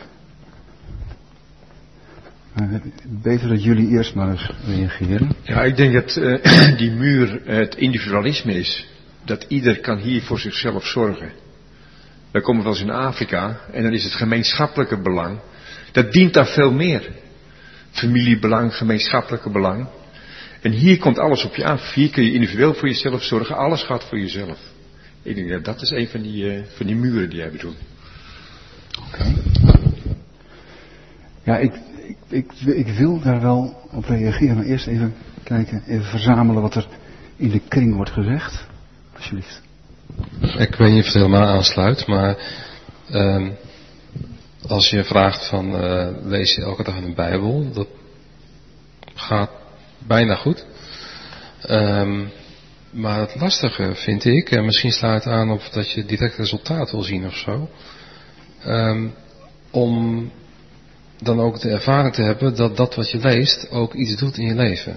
Beter dat jullie eerst maar eens reageren. Ja, ik denk dat die muur het individualisme is. Dat ieder kan hier voor zichzelf zorgen. Wij komen wel eens in Afrika en dan is het gemeenschappelijke belang. Dat dient daar veel meer. Familiebelang, gemeenschappelijke belang. En hier komt alles op je af. Hier kun je individueel voor jezelf zorgen. Alles gaat voor jezelf. Ik denk dat is een van die muren die jij bedoelt. Oké. Ja, ik wil daar wel op reageren. Maar eerst even kijken, even verzamelen wat er in de kring wordt gezegd. Alsjeblieft. Ik weet niet of het helemaal aansluit, maar als je vraagt van lees je elke dag in de Bijbel, dat gaat bijna goed. Maar het lastige vind ik, en misschien slaat het aan op dat je direct resultaat wil zien of zo, om dan ook de ervaring te hebben dat dat wat je leest ook iets doet in je leven.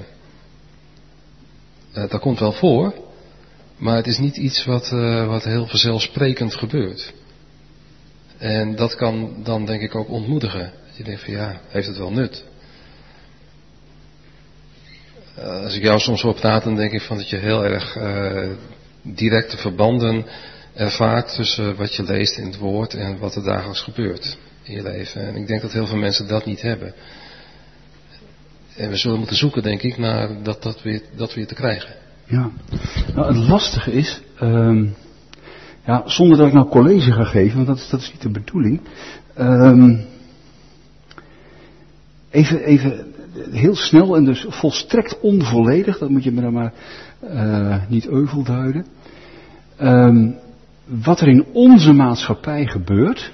Dat komt wel voor, maar het is niet iets wat heel vanzelfsprekend gebeurt. En dat kan dan denk ik ook ontmoedigen. Dat je denkt van ja, heeft het wel nut? Als ik jou soms hoor praten, dan denk ik van dat je heel erg directe verbanden ervaart tussen wat je leest in het woord en wat er dagelijks gebeurt in je leven. En ik denk dat heel veel mensen dat niet hebben. En we zullen moeten zoeken, denk ik, naar dat weer te krijgen. Ja, nou het lastige is, zonder dat ik nou college ga geven, want dat is niet de bedoeling. Even heel snel en dus volstrekt onvolledig, dat moet je me dan maar niet euvel duiden. Wat er in onze maatschappij gebeurt,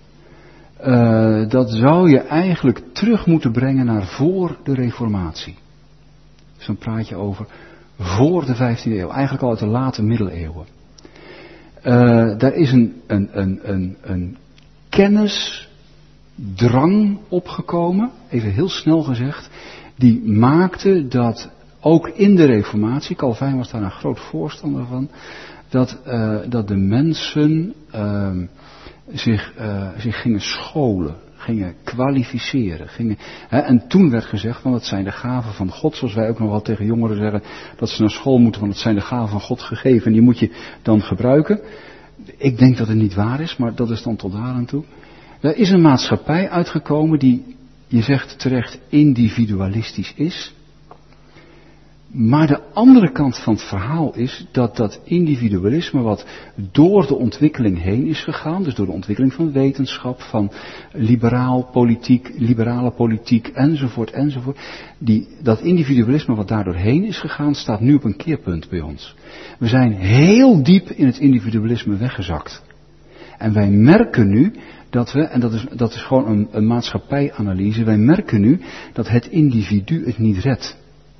dat zou je eigenlijk terug moeten brengen naar voor de Reformatie. Dus dan praat je over voor de 15e eeuw, eigenlijk al uit de late middeleeuwen. Daar is een kennisdrang opgekomen, even heel snel gezegd, die maakte dat ook in de Reformatie, Calvijn was daar een groot voorstander van, dat de mensen zich gingen scholen, gingen kwalificeren. En toen werd gezegd, want het zijn de gaven van God, zoals wij ook nog wel tegen jongeren zeggen, dat ze naar school moeten, want het zijn de gaven van God gegeven en die moet je dan gebruiken. Ik denk dat het niet waar is, maar dat is dan tot daar aan toe. Er is een maatschappij uitgekomen die, je zegt terecht, individualistisch is. Maar de andere kant van het verhaal is dat individualisme wat door de ontwikkeling heen is gegaan, dus door de ontwikkeling van wetenschap, van liberale politiek enzovoort, dat individualisme wat daar doorheen is gegaan, staat nu op een keerpunt bij ons. We zijn heel diep in het individualisme weggezakt. En wij merken nu dat we, en dat is gewoon een maatschappijanalyse, wij merken nu dat het individu het niet redt.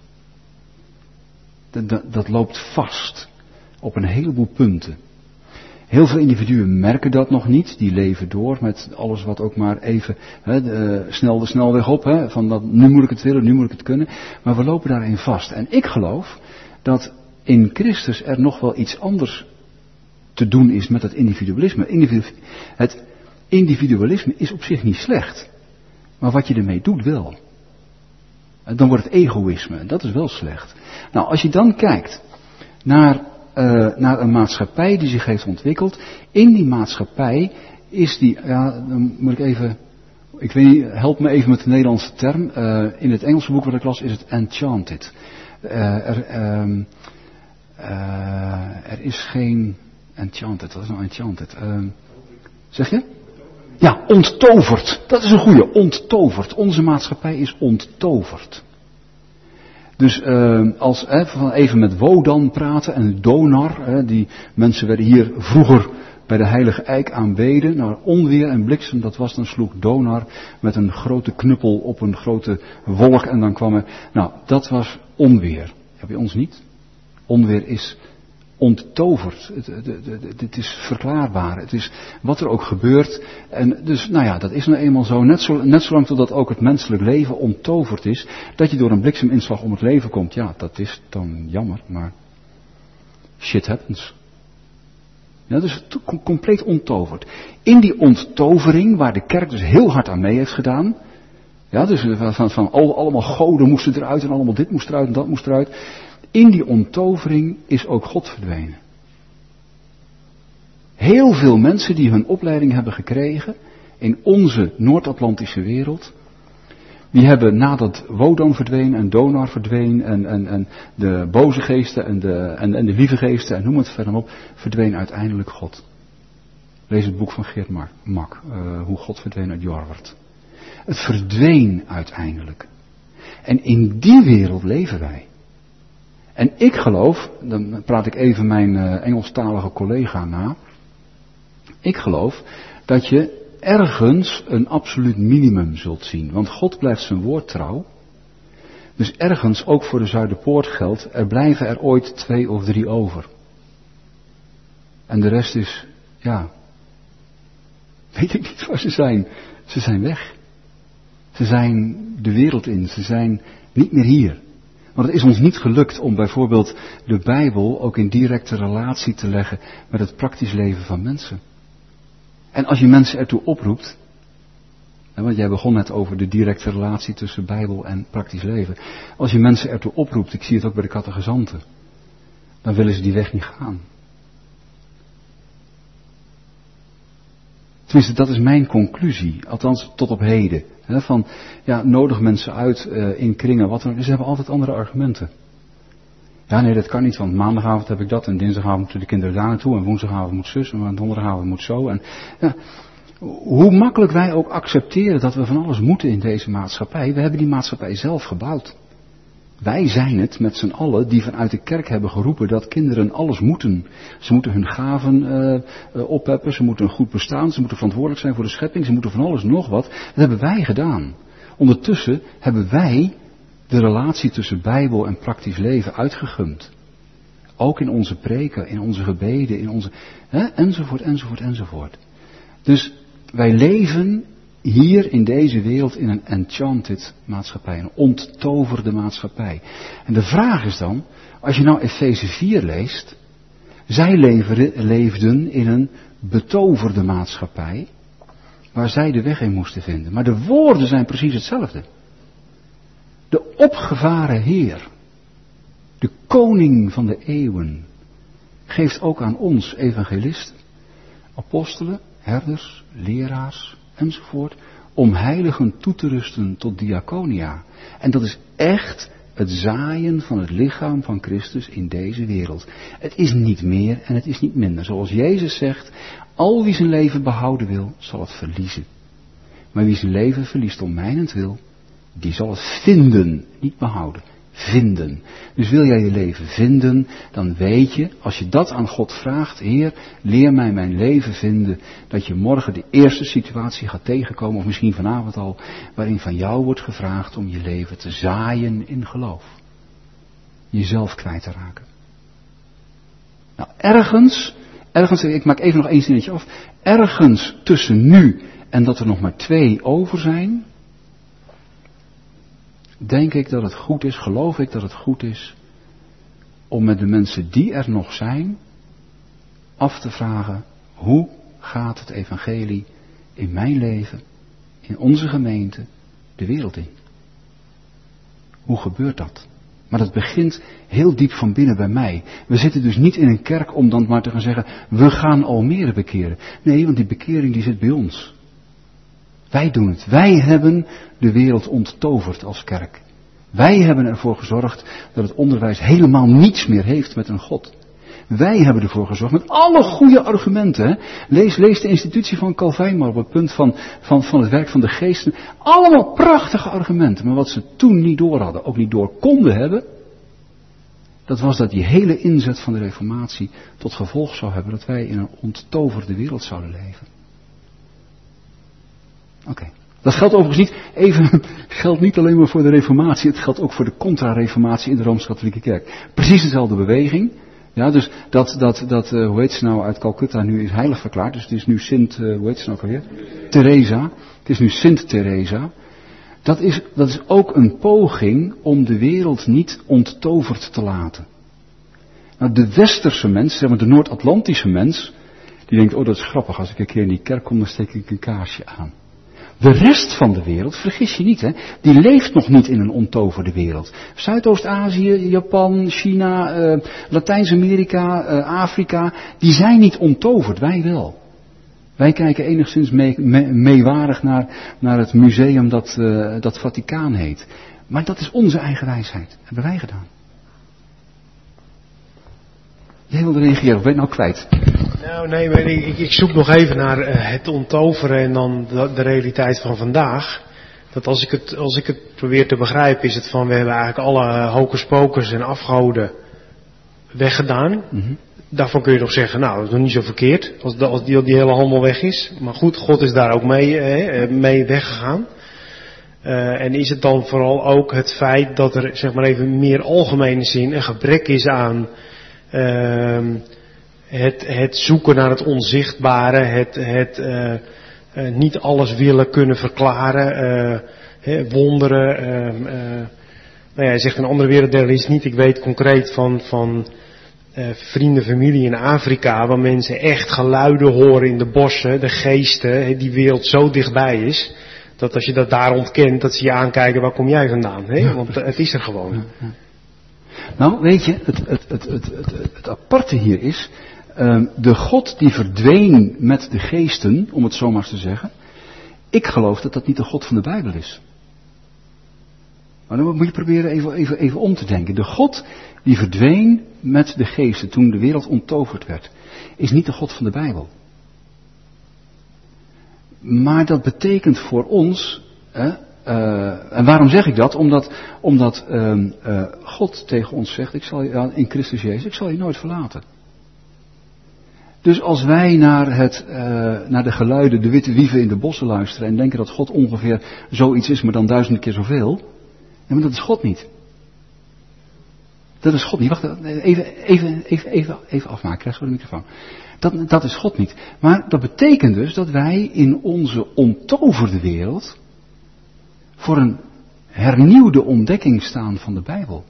Dat loopt vast op een heleboel punten. Heel veel individuen merken dat nog niet. Die leven door met alles wat ook maar even snel de snelweg op. Van dat, nu moet ik het willen, nu moet ik het kunnen. Maar we lopen daarin vast. En ik geloof dat in Christus er nog wel iets anders te doen is met het individualisme. Het individualisme is op zich niet slecht. Maar wat je ermee doet wel. Dan wordt het egoïsme. En dat is wel slecht. Nou, als je dan kijkt naar een maatschappij die zich heeft ontwikkeld. In die maatschappij is die, dan moet ik even, ik weet niet, help me even met de Nederlandse term. In het Engelse boek wat ik las is het enchanted. Er is geen enchanted, wat is nou enchanted? Zeg je? Ja, onttoverd. Dat is een goeie, onttoverd. Onze maatschappij is onttoverd. Dus als van even met Wodan praten en Donar, die mensen werden hier vroeger bij de heilige eik aanbeden. Nou, onweer en bliksem, dat was dan sloeg Donar met een grote knuppel op een grote wolk en dan kwam er. Nou, dat was onweer. Heb je ons niet? Onweer is onttoverd. Het is verklaarbaar. Het is wat er ook gebeurt. En dus, nou ja, dat is nou eenmaal zo. Net zolang totdat ook het menselijk leven onttoverd is, dat je door een blikseminslag om het leven komt. Ja, dat is dan jammer, maar shit happens. Ja, dus compleet onttoverd. In die onttovering, waar de kerk dus heel hard aan mee heeft gedaan. Ja, dus van allemaal goden moesten eruit en allemaal dit moest eruit en dat moest eruit. In die onttovering is ook God verdwenen. Heel veel mensen die hun opleiding hebben gekregen in onze Noord-Atlantische wereld, die hebben nadat Wodan verdween en Donar verdween en de boze geesten en de lieve geesten en noem het verder op, verdween uiteindelijk God. Lees het boek van Geert Mak, hoe God verdween uit Jorwert. Het verdween uiteindelijk. En in die wereld leven wij. En ik geloof, dan praat ik even mijn Engelstalige collega na. Ik geloof dat je ergens een absoluut minimum zult zien. Want God blijft zijn woord trouw. Dus ergens, ook voor de Zuiderpoort geldt, er blijven er ooit 2 of 3 over. En de rest is, weet ik niet waar ze zijn. Ze zijn weg. Ze zijn de wereld in. Ze zijn niet meer hier. Want het is ons niet gelukt om bijvoorbeeld de Bijbel ook in directe relatie te leggen met het praktisch leven van mensen. En als je mensen ertoe oproept, want jij begon net over de directe relatie tussen Bijbel en praktisch leven. Als je mensen ertoe oproept, ik zie het ook bij de catechizanten, dan willen ze die weg niet gaan. Tenminste, dat is mijn conclusie, althans tot op heden. Nodig mensen uit in kringen, wat dan. Ze hebben altijd andere argumenten. Ja, nee, dat kan niet, want maandagavond heb ik dat en dinsdagavond moeten de kinderen daar naartoe en woensdagavond moet zus en donderdagavond moet zo. En, hoe makkelijk wij ook accepteren dat we van alles moeten in deze maatschappij, we hebben die maatschappij zelf gebouwd. Wij zijn het met z'n allen die vanuit de kerk hebben geroepen dat kinderen alles moeten. Ze moeten hun gaven opheffen, ze moeten een goed bestaan, ze moeten verantwoordelijk zijn voor de schepping, ze moeten van alles nog wat. Dat hebben wij gedaan. Ondertussen hebben wij de relatie tussen Bijbel en praktisch leven uitgegumd. Ook in onze preken, in onze gebeden, in onze, enzovoort. Dus wij leven hier in deze wereld in een enchanted maatschappij, een onttoverde maatschappij. En de vraag is dan, als je nou Efeze 4 leest, zij leefden in een betoverde maatschappij, waar zij de weg in moesten vinden. Maar de woorden zijn precies hetzelfde. De opgevaren Heer, de koning van de eeuwen, geeft ook aan ons evangelisten, apostelen, herders, leraars, enzovoort, om heiligen toe te rusten tot diaconia. En dat is echt het zaaien van het lichaam van Christus in deze wereld. Het is niet meer en het is niet minder. Zoals Jezus zegt, al wie zijn leven behouden wil, zal het verliezen. Maar wie zijn leven verliest om mijnentwil, die zal het vinden, niet behouden. Vinden. Dus wil jij je leven vinden, dan weet je, als je dat aan God vraagt, Heer, leer mij mijn leven vinden, dat je morgen de eerste situatie gaat tegenkomen, of misschien vanavond al, waarin van jou wordt gevraagd om je leven te zaaien in geloof. Jezelf kwijt te raken. Nou, ergens, ik maak even nog één zinnetje af, ergens tussen nu en dat er nog maar 2 over zijn, denk ik dat het goed is, geloof ik dat het goed is, om met de mensen die er nog zijn, af te vragen, hoe gaat het evangelie in mijn leven, in onze gemeente, de wereld in? Hoe gebeurt dat? Maar dat begint heel diep van binnen bij mij. We zitten dus niet in een kerk om dan maar te gaan zeggen, we gaan Almere bekeren. Nee, want die bekering die zit bij ons. Wij doen het. Wij hebben de wereld onttoverd als kerk. Wij hebben ervoor gezorgd dat het onderwijs helemaal niets meer heeft met een God. Wij hebben ervoor gezorgd met alle goede argumenten. Hè? Lees de institutie van Calvijn maar op het punt van het werk van de geesten. Allemaal prachtige argumenten. Maar wat ze toen niet door hadden, ook niet door konden hebben, dat was dat die hele inzet van de reformatie tot gevolg zou hebben dat wij in een onttoverde wereld zouden leven. Oké. Dat geldt overigens geldt niet alleen maar voor de reformatie, het geldt ook voor de contra-reformatie in de Rooms-Katholieke Kerk. Precies dezelfde beweging. Ja, dus hoe heet ze nou uit Calcutta nu is heilig verklaard, dus het is nu Sint, hoe heet ze nou alweer? Teresa. Het is nu Sint Teresa. Dat is ook een poging om de wereld niet onttoverd te laten. Nou, de westerse mens, zeg maar de Noord-Atlantische mens, die denkt, oh dat is grappig, als ik een keer in die kerk kom, dan steek ik een kaarsje aan. De rest van de wereld, vergis je niet, hè, die leeft nog niet in een onttoverde wereld. Zuidoost-Azië, Japan, China, Latijns-Amerika, Afrika, die zijn niet onttoverd, wij wel. Wij kijken enigszins meewarig naar het museum dat Vaticaan heet. Maar dat is onze eigen wijsheid, dat hebben wij gedaan. Jij wilde reageren, of ben je nou kwijt? Nou nee, maar ik zoek nog even naar het onttoveren en dan de realiteit van vandaag. Dat als ik het probeer te begrijpen, is het van we hebben eigenlijk alle hocuspocus en afgoden weggedaan. Mm-hmm. Daarvan kun je nog zeggen, nou dat is nog niet zo verkeerd, als die hele handel weg is. Maar goed, God is daar ook mee weggegaan. En is het dan vooral ook het feit dat er, zeg maar even in meer algemene zin, een gebrek is aan het zoeken naar het onzichtbare, het niet alles willen kunnen verklaren, wonderen. Nou ja, hij zegt een andere werelddeel is niet. Ik weet concreet van vrienden, familie in Afrika, waar mensen echt geluiden horen in de bossen, de geesten, die wereld zo dichtbij is, dat als je dat daar ontkent, dat ze je aankijken, waar kom jij vandaan? Hè? Want het is er gewoon. Nou, weet je, het aparte hier is, de God die verdween met de geesten, om het zo maar eens te zeggen, ik geloof dat dat niet de God van de Bijbel is. Maar dan moet je proberen even om te denken. De God die verdween met de geesten toen de wereld onttoverd werd, is niet de God van de Bijbel. Maar dat betekent voor ons, en waarom zeg ik dat? Omdat God tegen ons zegt, in Christus Jezus, ik zal je nooit verlaten. Dus als wij naar de geluiden, de witte wieven in de bossen luisteren en denken dat God ongeveer zoiets is, maar dan 1000 keer zoveel, maar dat is God niet. Dat is God niet. Wacht, even afmaken, krijg zo de microfoon. Dat is God niet. Maar dat betekent dus dat wij in onze onttoverde wereld voor een hernieuwde ontdekking staan van de Bijbel.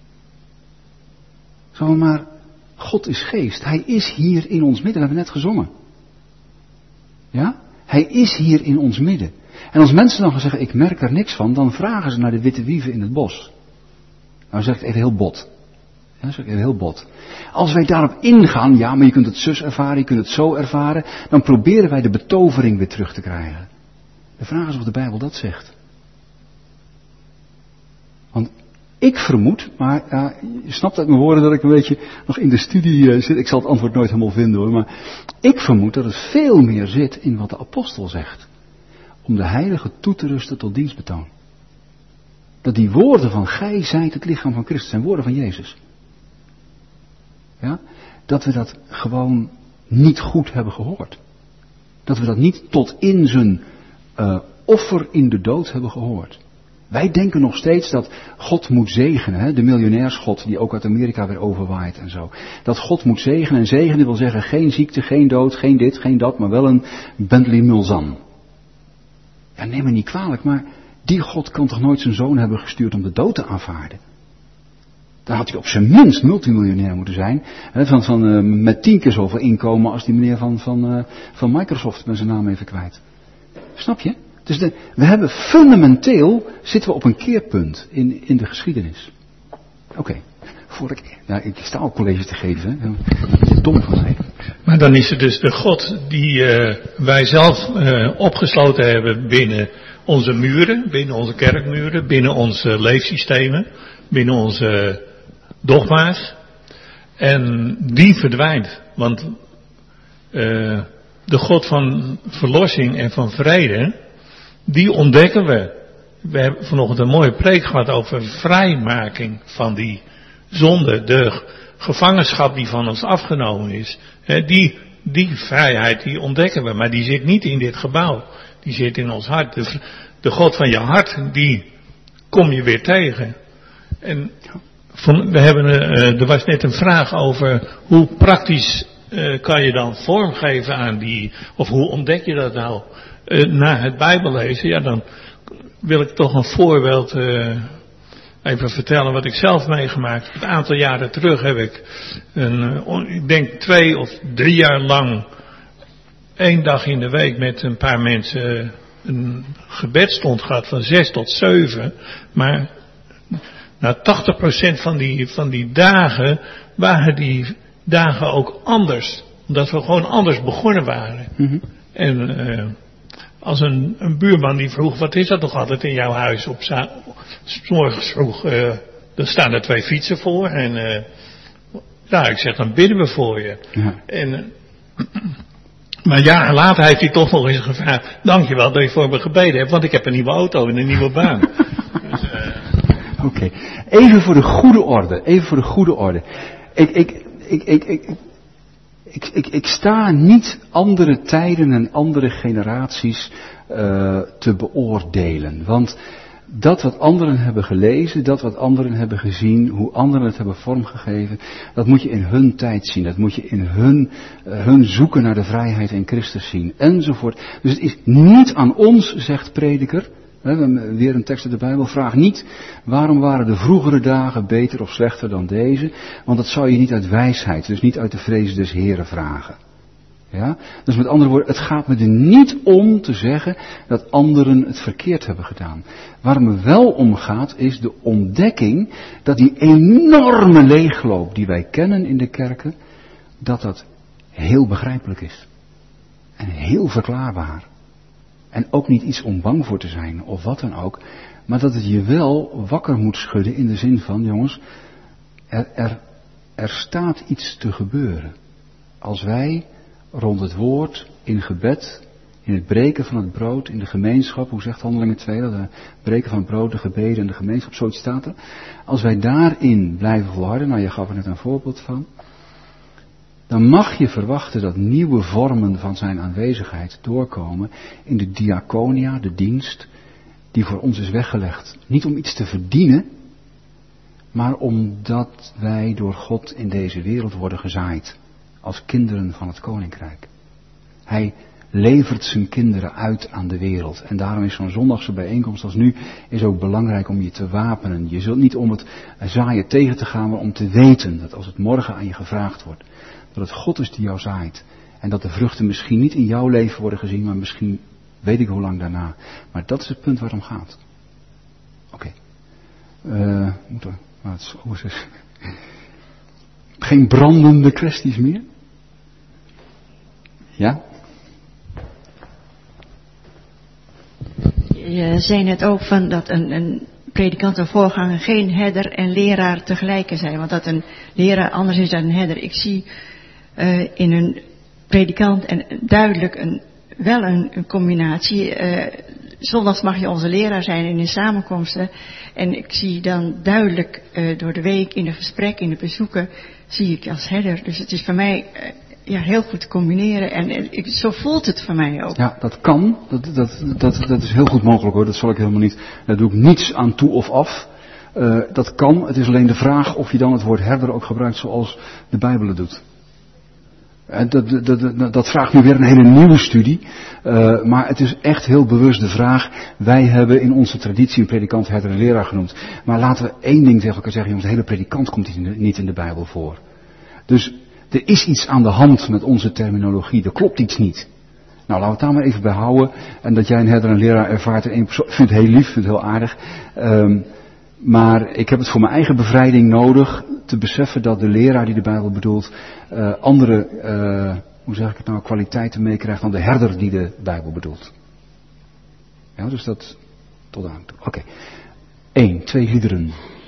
Zo maar, God is geest. Hij is hier in ons midden. We hebben net gezongen. Ja? Hij is hier in ons midden. En als mensen dan gaan zeggen, ik merk er niks van, dan vragen ze naar de witte wieven in het bos. Nou zeg ik het even heel bot. Ja, zeg ik even heel bot. Als wij daarop ingaan, ja, maar je kunt het zus ervaren, je kunt het zo ervaren, dan proberen wij de betovering weer terug te krijgen. De vraag is of de Bijbel dat zegt. Want ik vermoed, maar ja, je snapt uit mijn woorden dat ik een beetje nog in de studie zit. Ik zal het antwoord nooit helemaal vinden hoor, maar ik vermoed dat het veel meer zit in wat de apostel zegt. Om de heilige toe te rusten tot dienstbetoon. Dat die woorden van gij zijt het lichaam van Christus zijn woorden van Jezus. Ja, dat we dat gewoon niet goed hebben gehoord. Dat we dat niet tot in zijn offer in de dood hebben gehoord. Wij denken nog steeds dat God moet zegenen, hè? De miljonairsgod die ook uit Amerika weer overwaait en zo. Dat God moet zegenen en zegenen wil zeggen geen ziekte, geen dood, geen dit, geen dat, maar wel een Bentley Mulsanne. Ja, neem me niet kwalijk, maar die God kan toch nooit zijn zoon hebben gestuurd om de dood te aanvaarden? Dan had hij op zijn minst multimiljonair moeten zijn. Hè, met 10 keer zoveel inkomen als die meneer van Microsoft, ben zijn naam even kwijt. Snap je? Dus we hebben fundamenteel, zitten we op een keerpunt in de geschiedenis. Oké. Ik sta al college te geven. Hè. Dat is dom van mij. Maar dan is het dus de God die wij zelf opgesloten hebben binnen onze muren, binnen onze kerkmuren, binnen onze leefsystemen, binnen onze dogma's. En die verdwijnt. Want de God van verlossing en van vrede, die ontdekken we. We hebben vanochtend een mooie preek gehad over vrijmaking van die zonde, de gevangenschap die van ons afgenomen is. Die vrijheid die ontdekken we, maar die zit niet in dit gebouw. Die zit in ons hart. De God van je hart, die kom je weer tegen. En er was net een vraag over hoe praktisch kan je dan vormgeven aan die, of hoe ontdek je dat nou na het Bijbellezen? Ja, dan wil ik toch een voorbeeld even vertellen wat ik zelf meegemaakt heb. Een aantal jaren terug heb ik ik denk 2 of 3 jaar lang 1 dag in de week met een paar mensen een gebedstond gehad van 6 tot 7. Maar 80% van die dagen waren die dagen ook anders. Omdat we gewoon anders begonnen waren. Mm-hmm. En als een buurman die vroeg, wat is dat nog altijd in jouw huis? 's morgens vroeg, er staan er 2 fietsen voor. En ik zeg, dan bidden we voor je. Ja. Maar jaren later heeft hij toch nog eens gevraagd, dankjewel dat je voor me gebeden hebt, want ik heb een nieuwe auto en een nieuwe baan. Dus, Oké. Even voor de goede orde. Ik sta niet andere tijden en andere generaties te beoordelen. Want dat wat anderen hebben gelezen, dat wat anderen hebben gezien, hoe anderen het hebben vormgegeven, dat moet je in hun tijd zien. Dat moet je in hun zoeken naar de vrijheid in Christus zien, enzovoort. Dus het is niet aan ons, zegt Prediker, weer een tekst uit de Bijbel, vraag niet waarom waren de vroegere dagen beter of slechter dan deze, want dat zou je niet uit wijsheid, dus niet uit de vrees des Heren vragen. Ja? Dus met andere woorden, het gaat me er niet om te zeggen dat anderen het verkeerd hebben gedaan. Waar het me wel om gaat, is de ontdekking dat die enorme leegloop die wij kennen in de kerken, dat heel begrijpelijk is. En heel verklaarbaar. En ook niet iets om bang voor te zijn, of wat dan ook. Maar dat het je wel wakker moet schudden in de zin van, jongens, er staat iets te gebeuren. Als wij rond het woord, in gebed, in het breken van het brood, in de gemeenschap, hoe zegt Handelingen 2, dat het breken van het brood, de gebeden en de gemeenschap, zoiets staat er. Als wij daarin blijven volharden, nou je gaf er net een voorbeeld van, dan mag je verwachten dat nieuwe vormen van zijn aanwezigheid doorkomen in de diaconia, de dienst, die voor ons is weggelegd. Niet om iets te verdienen, maar omdat wij door God in deze wereld worden gezaaid. Als kinderen van het koninkrijk. Hij levert zijn kinderen uit aan de wereld. En daarom is zo'n zondagse bijeenkomst als nu is ook belangrijk om je te wapenen. Je zult niet om het zaaien tegen te gaan, maar om te weten dat als het morgen aan je gevraagd wordt, dat het God is die jou zaait. En dat de vruchten misschien niet in jouw leven worden gezien, maar misschien weet ik hoe lang daarna. Maar dat is het punt waar het om gaat. Oké. Geen brandende kwesties meer? Ja? Je zei net ook van dat een predikant en voorganger geen herder en leraar tegelijk zijn. Want dat een leraar anders is dan een herder. Ik zie in een predikant en duidelijk wel een combinatie. Zondags mag je onze leraar zijn in de samenkomsten. En ik zie dan duidelijk door de week in de gesprekken, in de bezoeken, zie ik als herder. Dus het is voor mij heel goed te combineren. En zo voelt het voor mij ook. Ja, dat kan. Dat is heel goed mogelijk hoor. Dat zal ik helemaal niet. Daar doe ik niets aan toe of af. Dat kan. Het is alleen de vraag of je dan het woord herder ook gebruikt zoals de Bijbel het doet. Dat vraagt nu weer een hele nieuwe studie. Maar het is echt heel bewust de vraag. Wij hebben in onze traditie een predikant, herder en leraar genoemd. Maar laten we één ding tegen elkaar zeggen. Jongens, de hele predikant komt niet in de Bijbel voor. Dus er is iets aan de hand met onze terminologie. Er klopt iets niet. Nou, laten we het daar maar even bij houden. En dat jij een herder en leraar ervaart in één persoon. Ik vind het heel lief, vind het heel aardig. Maar ik heb het voor mijn eigen bevrijding nodig te beseffen dat de leraar die de Bijbel bedoelt andere, hoe zeg ik het nou, kwaliteiten meekrijgt dan de herder die de Bijbel bedoelt. Ja, dus dat tot aan toe. Oké. 1, 2 liederen.